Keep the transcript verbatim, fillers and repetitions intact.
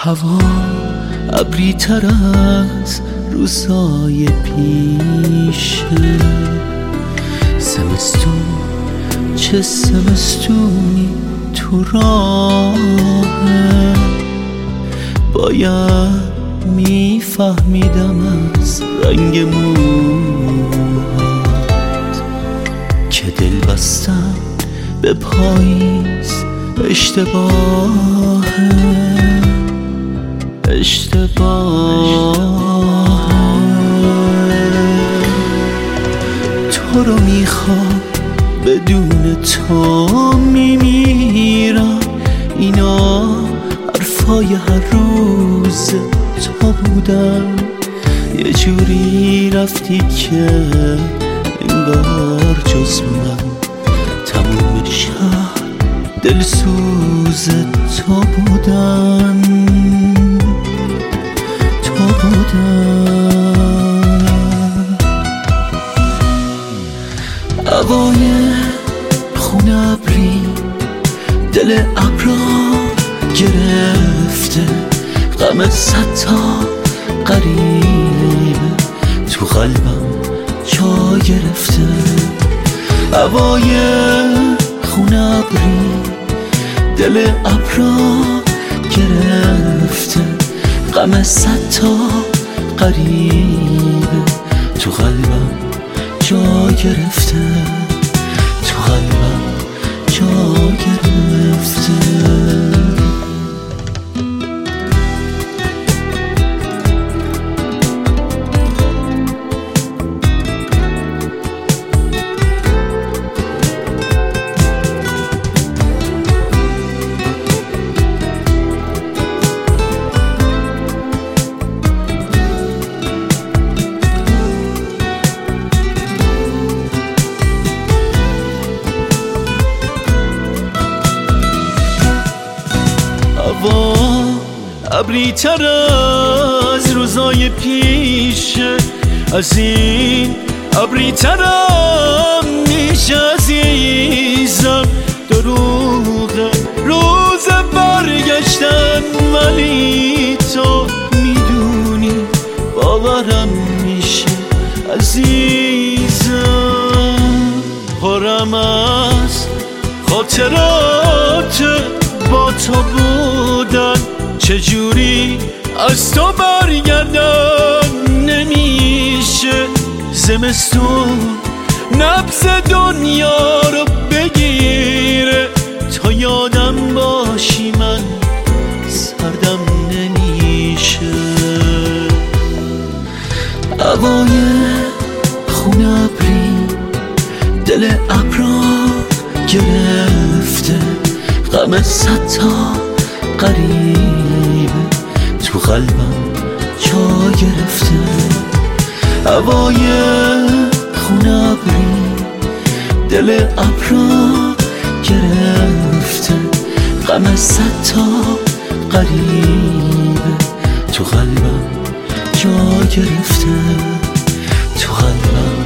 هوا ابری تر از روزای پیشه، زمستون چه زمستونی تو راهه. باید میفهمیدم از رنگ موهات که دل بستن به پاییز اشتباهه، اشتباهه. تو رو میخوام بدون تو میمیرم، اینا حرفای هر روز تو بودن. یه جوری رفتی که انگار جز من تموم شهر دلسوز تو بودن، تو بودن. هوای خون ابری دل ابرا گرفته، غم صد تا غریبه تو قلبم جا گرفته. هوای خون ابری دل ابرا گرفته، غم صد تا غریبه تو قلبم جا گرفته، تو قلبم جا گرفته. هوا ابری تر از روزای پیشه، از این ابری ترم میشه عزیزم. دروغه روز برگشتن، ولی تو میدونی باورم میشه عزیزم. پرم از خاطرات با تو بودن، چجوری از تو برگردن نمیشه. زمستون نبض دنیا رو بگیره، تا یادم باشی من سردم نمیشه. هوای خون ابری دل ابرا گرفته، غم صد تا غریبه تو قلبم جا گرفته. هوای خون ابری دل ابرا گرفته، غم صد تا غریبه تو قلبم جا گرفته، تو قلبم